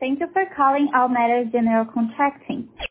Thank you for calling All Matters General Contracting.